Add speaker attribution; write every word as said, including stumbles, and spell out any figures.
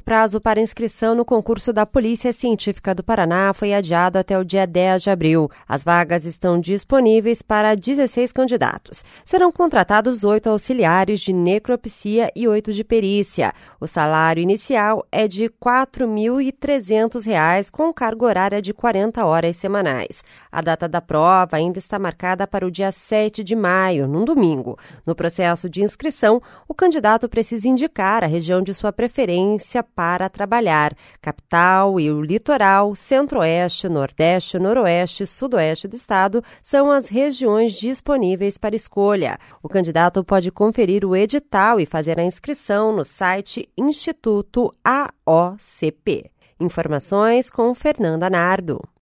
Speaker 1: prazo para inscrição no concurso da Polícia Científica do Paraná foi adiado até o dia dez de abril. As vagas estão disponíveis para dezesseis candidatos. Serão contratados oito auxiliares de necropsia e oito de perícia. O salário inicial é de quatro mil e trezentos reais, com carga horária de quarenta horas semanais. A data da prova ainda está marcada para o dia sete de maio, num domingo. No processo de inscrição, o candidato precisa indicar a região de sua preferência para trabalhar. Capital e o litoral, centro-oeste, nordeste, noroeste e sudoeste do estado são as regiões disponíveis para escolha. O candidato pode conferir o edital e fazer a inscrição no site Instituto A O C P. Informações com Fernanda Nardo.